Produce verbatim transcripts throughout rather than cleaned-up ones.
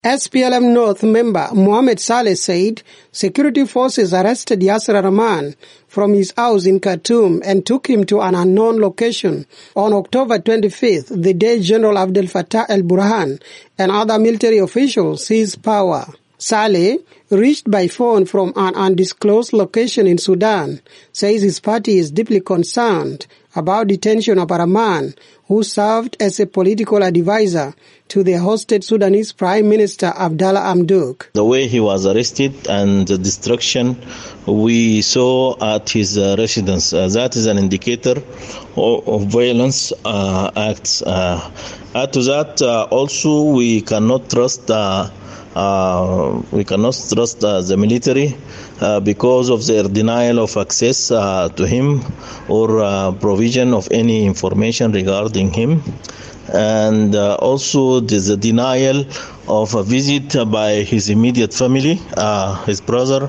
S P L M North member Mohamed Saleh said security forces arrested Yasser Arman from his house in Khartoum and took him to an unknown location on October twenty-fifth, the day General Abdel Fattah el-Burhan and other military officials seized power. Saleh, reached by phone from an undisclosed location in Sudan, says his party is deeply concerned about detention of Arman, who served as a political advisor to the hosted Sudanese Prime Minister Abdallah Hamdok. The way he was arrested and the destruction we saw at his uh, residence, uh, that is an indicator of, of violence uh, acts. Uh, add to that, uh, also we cannot trust uh, Uh, we cannot trust uh, the military uh, because of their denial of access uh, to him or uh, provision of any information regarding him. And uh, also there's a denial of a visit by his immediate family. Uh, his brother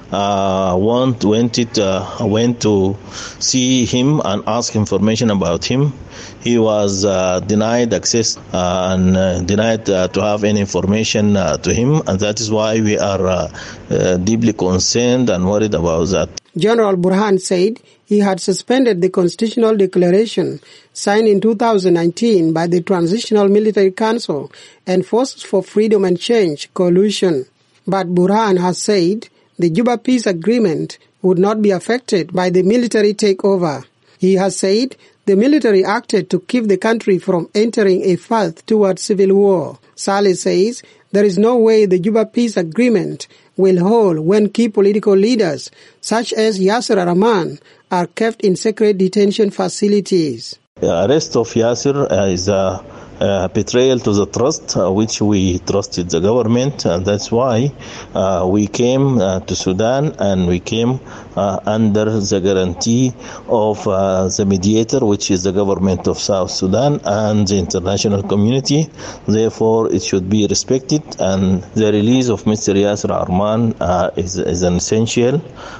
uh, went, went, it, uh, went to see him and ask information about him. He was uh, denied access uh, and uh, denied uh, to have any information uh, to him, and that is why we are uh, uh, deeply concerned and worried about that. General Burhan said he had suspended the constitutional declaration signed in two thousand nineteen by the Transitional Military Council and Forces for Freedom and Change coalition. But Burhan has said the Juba Peace Agreement would not be affected by the military takeover. He has said the military acted to keep the country from entering a path towards civil war. Saleh says there is no way the Juba Peace Agreement will hold when key political leaders, such as Yasser Arman, are kept in secret detention facilities. The arrest of Yasser uh, is a Uh, betrayal to the trust uh, which we trusted the government, and that's why uh, we came uh, to Sudan, and we came uh, under the guarantee of uh, the mediator, which is the government of South Sudan and the international community. Therefore, it should be respected, and the release of Mister Yasser Arman uh, is, is an essential.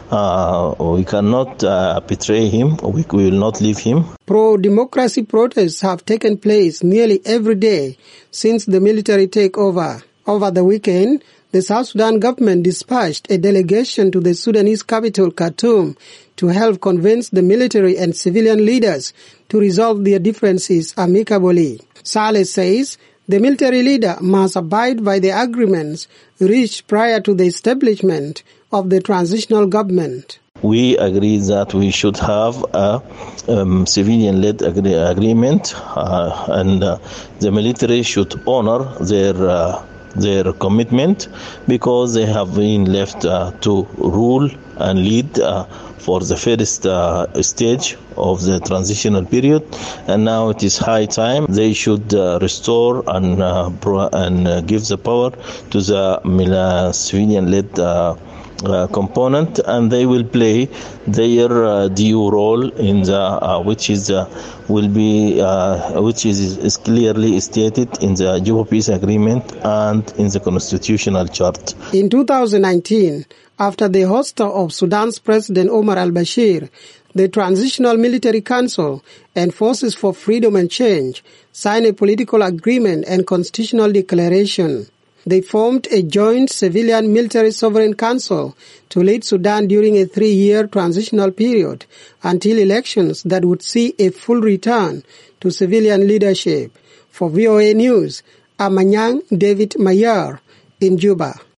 Uh, we cannot uh, betray him. We, we will not leave him. Pro-democracy protests have taken place nearly every day since the military takeover. Over the weekend, the South Sudan government dispatched a delegation to the Sudanese capital, Khartoum, to help convince the military and civilian leaders to resolve their differences amicably. Saleh says the military leader must abide by the agreements reached prior to the establishment of the transitional government. We agree that we should have a um, civilian-led agree- agreement, uh, and uh, the military should honor their uh, their commitment, because they have been left uh, to rule and lead uh, for the first uh, stage of the transitional period, and now it is high time they should uh, restore and uh, pro- and uh, give the power to the uh, civilian-led uh, Uh, component, and they will play their uh, due role in the uh, which is uh, will be uh, which is, is clearly stated in the Juba Peace Agreement and in the constitutional chart. In two thousand nineteen, after the ouster of Sudan's President Omar al-Bashir, the Transitional Military Council and Forces for Freedom and Change signed a political agreement and constitutional declaration. They formed a joint civilian military sovereign council to lead Sudan during a three-year transitional period until elections that would see a full return to civilian leadership. For V O A News, I'm Manyang David Mayar in Juba.